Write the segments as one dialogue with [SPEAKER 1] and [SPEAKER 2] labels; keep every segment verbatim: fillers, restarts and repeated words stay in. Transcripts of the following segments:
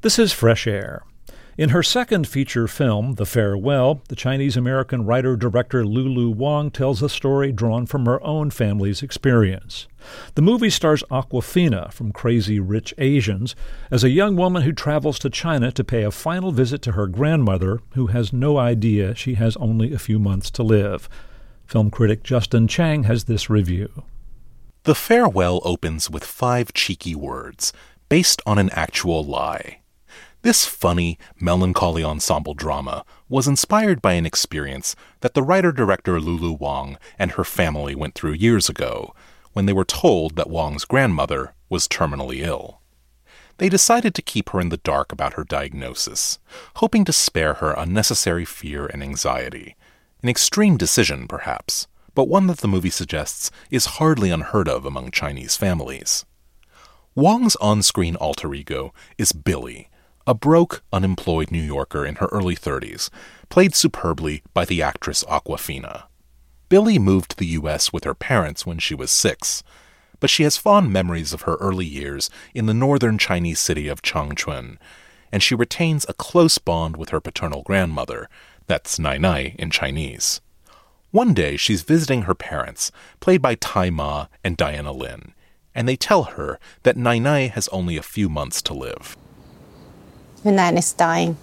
[SPEAKER 1] This is Fresh Air. In her second feature film, The Farewell, the Chinese-American writer-director Lulu Wang tells a story drawn from her own family's experience. The movie stars Awkwafina from Crazy Rich Asians as a young woman who travels to China to pay a final visit to her grandmother, who has no idea she has only a few months to live. Film critic Justin Chang has this review.
[SPEAKER 2] The Farewell opens with five cheeky words, based on an actual lie. This funny, melancholy ensemble drama was inspired by an experience that the writer-director Lulu Wang and her family went through years ago, when they were told that Wang's grandmother was terminally ill. They decided to keep her in the dark about her diagnosis, hoping to spare her unnecessary fear and anxiety. An extreme decision, perhaps, but one that the movie suggests is hardly unheard of among Chinese families. Wang's on-screen alter ego is Billy, a broke, unemployed New Yorker in her early thirties, played superbly by the actress Awkwafina. Billy moved to the U S with her parents when she was six, but she has fond memories of her early years in the northern Chinese city of Changchun, and she retains a close bond with her paternal grandmother, that's Nai Nai in Chinese. One day she's visiting her parents, played by Tai Ma and Diana Lin, and they tell her that Nai Nai has only a few months to live.
[SPEAKER 3] Your Nan is dying.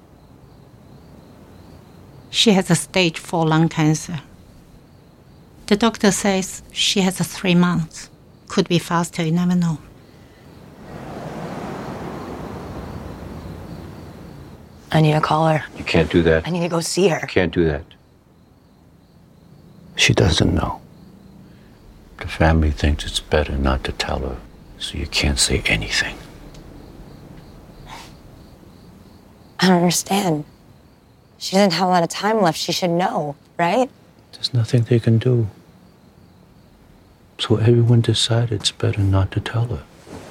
[SPEAKER 4] She has a stage four lung cancer. The doctor says she has a three months. Could be faster, you never know.
[SPEAKER 3] I need to call her.
[SPEAKER 5] You can't do that.
[SPEAKER 3] I need to go see her.
[SPEAKER 5] You can't do that. She doesn't know. The family thinks it's better not to tell her, so you can't say anything.
[SPEAKER 3] I don't understand. She doesn't have a lot of time left. She should know, right?
[SPEAKER 5] There's nothing they can do. So everyone decided it's better not to tell her.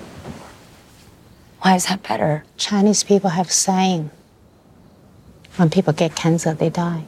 [SPEAKER 3] Why is that better?
[SPEAKER 4] Chinese people have a saying, when people get cancer, they die.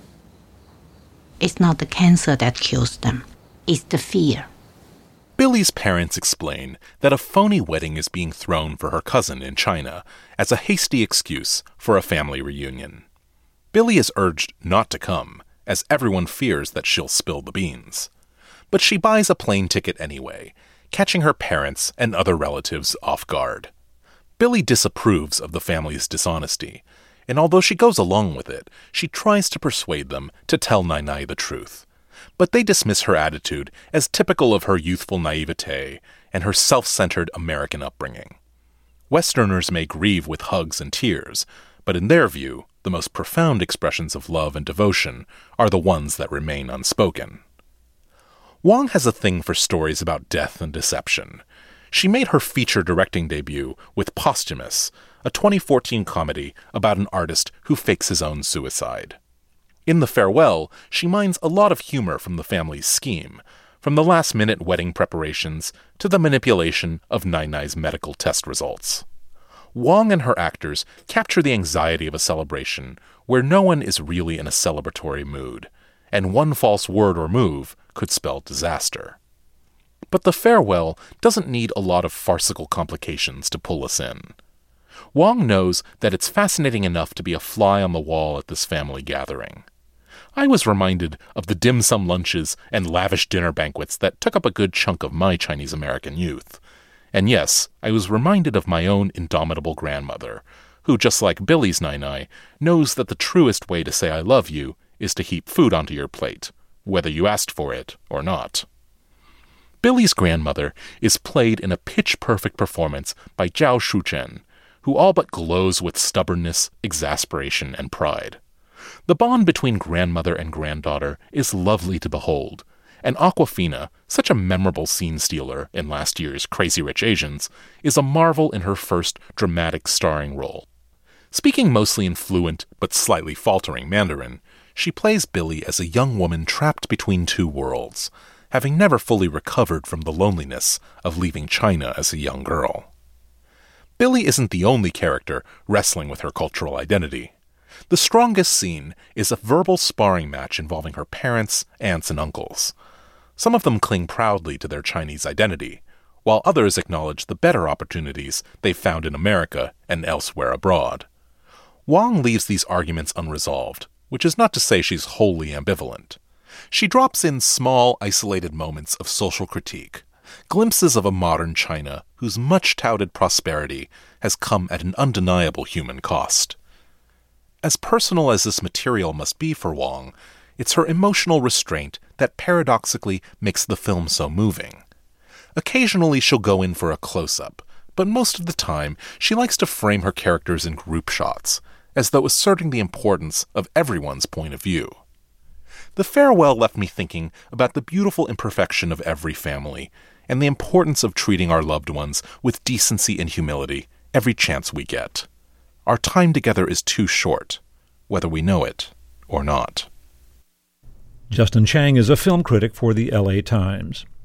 [SPEAKER 4] It's not the cancer that kills them. It's the fear.
[SPEAKER 2] Billy's parents explain that a phony wedding is being thrown for her cousin in China as a hasty excuse for a family reunion. Billy is urged not to come, as everyone fears that she'll spill the beans. But she buys a plane ticket anyway, catching her parents and other relatives off guard. Billy disapproves of the family's dishonesty, and although she goes along with it, she tries to persuade them to tell Nai Nai the truth. But they dismiss her attitude as typical of her youthful naivete and her self-centered American upbringing. Westerners may grieve with hugs and tears, but in their view, the most profound expressions of love and devotion are the ones that remain unspoken. Wang has a thing for stories about death and deception. She made her feature directing debut with Posthumous, a twenty fourteen comedy about an artist who fakes his own suicide. In The Farewell, she mines a lot of humor from the family's scheme, from the last-minute wedding preparations to the manipulation of Nai Nai's medical test results. Wang and her actors capture the anxiety of a celebration where no one is really in a celebratory mood, and one false word or move could spell disaster. But The Farewell doesn't need a lot of farcical complications to pull us in. Wang knows that it's fascinating enough to be a fly on the wall at this family gathering. I was reminded of the dim sum lunches and lavish dinner banquets that took up a good chunk of my Chinese-American youth. And yes, I was reminded of my own indomitable grandmother, who, just like Billy's Nai Nai, knows that the truest way to say I love you is to heap food onto your plate, whether you asked for it or not. Billy's grandmother is played in a pitch-perfect performance by Zhao Shuchen, who all but glows with stubbornness, exasperation, and pride. The bond between grandmother and granddaughter is lovely to behold, and Awkwafina, such a memorable scene stealer in last year's Crazy Rich Asians, is a marvel in her first dramatic starring role. Speaking mostly in fluent but slightly faltering Mandarin, she plays Billy as a young woman trapped between two worlds, having never fully recovered from the loneliness of leaving China as a young girl. Billy isn't the only character wrestling with her cultural identity. The strongest scene is a verbal sparring match involving her parents, aunts, and uncles. Some of them cling proudly to their Chinese identity, while others acknowledge the better opportunities they've found in America and elsewhere abroad. Wong leaves these arguments unresolved, which is not to say she's wholly ambivalent. She drops in small, isolated moments of social critique, glimpses of a modern China whose much-touted prosperity has come at an undeniable human cost. As personal as this material must be for Wong, it's her emotional restraint that paradoxically makes the film so moving. Occasionally she'll go in for a close-up, but most of the time she likes to frame her characters in group shots, as though asserting the importance of everyone's point of view. The Farewell left me thinking about the beautiful imperfection of every family, and the importance of treating our loved ones with decency and humility every chance we get. Our time together is too short, whether we know it or not.
[SPEAKER 1] Justin Chang is a film critic for the L A Times.